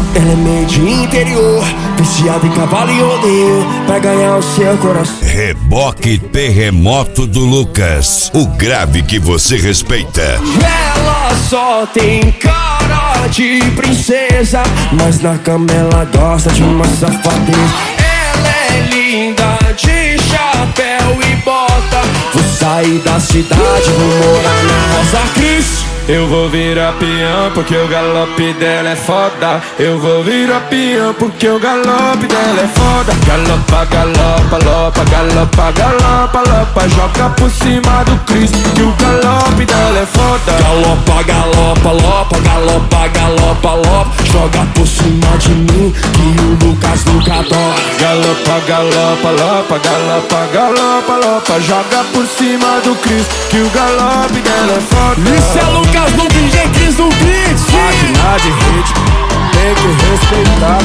Ela é meio de interior, viciada em cavalo e rodeio, pra ganhar o seu coração. Reboque Terremoto do Lucas, o grave que você respeita. Ela só tem cara de princesa, mas na cama ela gosta de uma safadeza. Ela é linda de chapéu e bota. Vou sair da cidade, vou morar na Rosa Cris. Eu vou virar peão porque o galope dela é foda. Eu vou virar peão porque o galope dela é foda. Galopa, galopa, lopa, galopa, galopa, lopa. Joga por cima do Cristo que o galope dela é foda. Galopa, galopa, lopa, galopa, galopa, lopa. Joga por cima de mim que o Lucas nunca adora. Galopa, galopa, lopa, galopa, galopa, lopa. Joga por cima do Cristo que o galope dela é foda. Isso é Lucas no DJ Cris no beat. Máquina de ritmo, tem que respeitar.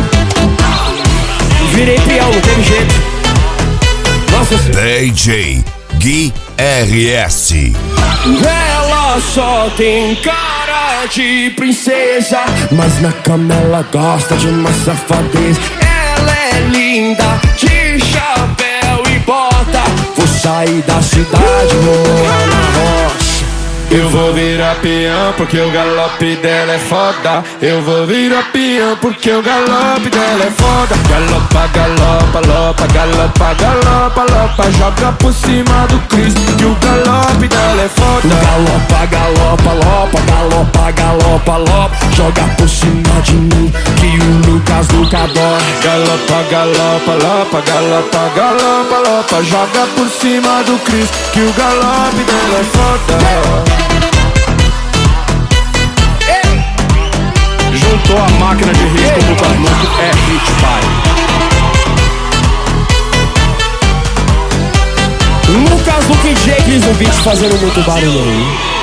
Virei peão, não teve jeito. Nossa senhora. DJ Gui RS. Ela só tem cara de princesa, mas na cama ela gosta de uma safadeza. Ela é linda de chapéu e bota. Vou sair da cidade, vou morar na roça. Eu vou virar peão porque o galope dela é foda. Eu vou virar peão porque o galope dela é foda. Galopa, galopa, lopa, galopa, galopa, lopa. Joga por cima do Cristo que o galope dela é foda. Galopa, galopa, lopa, galopa, galopa, lopa. Joga por cima de mim que o Lucas nunca adora. Galopa, galopa, lopa, galopa, galopa, lopa. Joga por cima do Cristo que o galope dela é foda. Juntou a máquina de ritmo com o Lucas Louco, é hit, pai. Lucas Luke e Jake no beat fazendo muito barulho aí.